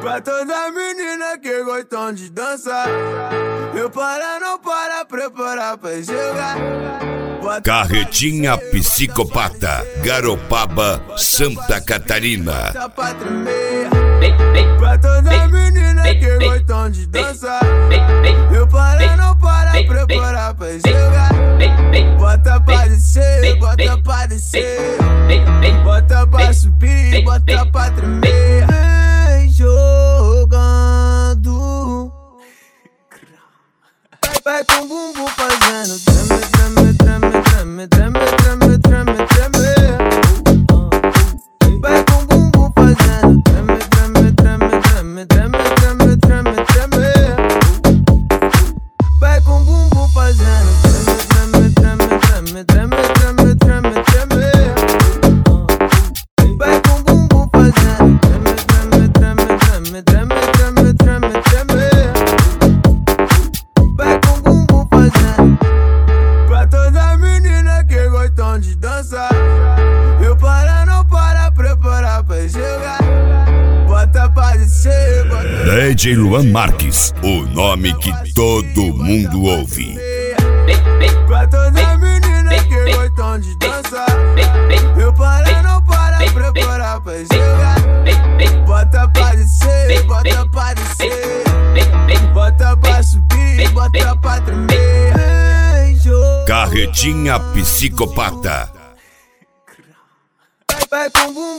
Pra toda menina que gostam de dançar, eu para, não para, preparar pra jogar. Carretinha Psicopata, Garopaba, Santa Catarina. Pra toda menina que gostam de dançar, eu para, não para, preparar pra jogar. Bota pra descer, bota pra descer, bota pra subir, bota pra tremer. Vem jogando, vai com o bumbum fazendo treme, treme, treme, treme, treme, treme, treme, treme. Vai com o bumbum fazendo treme, treme, treme, treme, treme, treme, treme, treme. Vai com o bumbum fazendo treme, treme, treme, treme, treme, treme, treme. Vai com o bumbum fazendo treme, treme, treme, treme, treme, treme, treme. Vai com o bumbum fazendo. Pra toda menina que gostam de dançar, eu para, não para, preparar pra jogar. Bota pra descer, bota DJ Luan Marques, o nome que todo mundo ouve. pra toda menina que gostam de dançar, eu para, não para, preparar pra jogar. Bota pra descer, bota pra descer, bota pra subir, bota pra tremer. Carretinha Psicopata. Vai com o bumbum